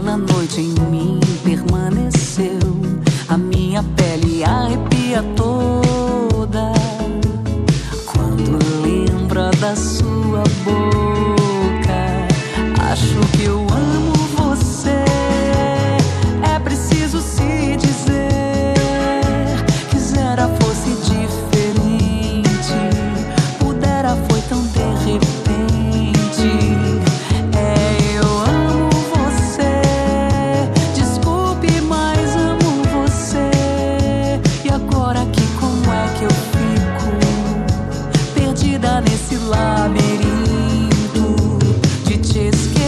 da noite em mim permaneceu. A minha pele arrepia toda quando lembra da sua boca. Acho que eu amo você. É preciso se dizer. Quisera fosse diferente, pudera foi tão de repente. Eu amo você. Desculpe, mas amo você. E agora aqui como é que eu fico perdida nesse labirinto de te esquecer.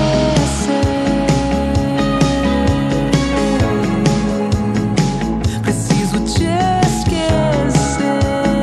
Preciso te esquecer.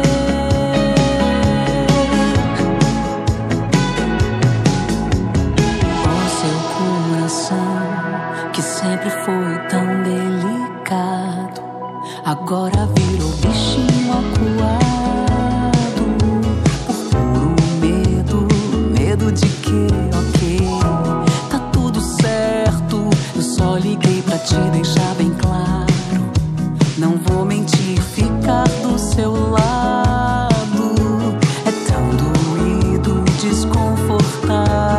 O seu coração, que sempre foi tão delicado, agora virou bichinho acuado por puro medo. Medo de que, ok, tá tudo certo. Eu só liguei pra te deixar bem claro. Não vou mentir, ficar do seu lado é tão doído e desconfortável.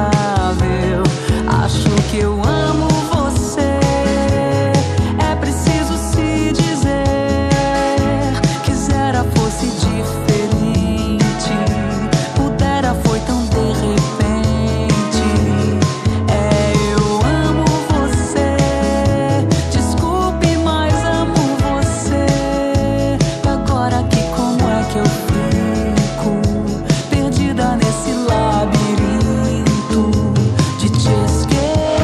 Acho que eu amo você. É preciso se dizer. Quisera fosse diferente, pudera foi tão de repente. Eu amo você. Desculpe, mas amo você. E agora aqui como é que eu fico perdida nesse labirinto de te esquecer.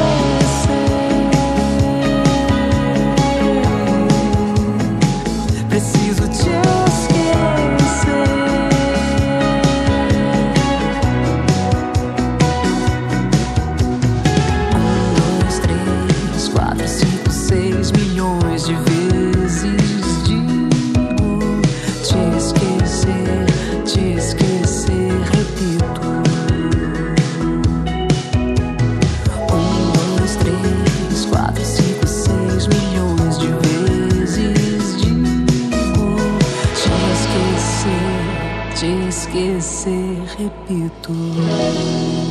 Preciso te esquecer. 1, 2, 3, 4, 5, 6 milhões de vezes digo te esquecer, repito. 1, 2, 3, 4, 5, 6 milhões de vezes digo te esquecer, repito.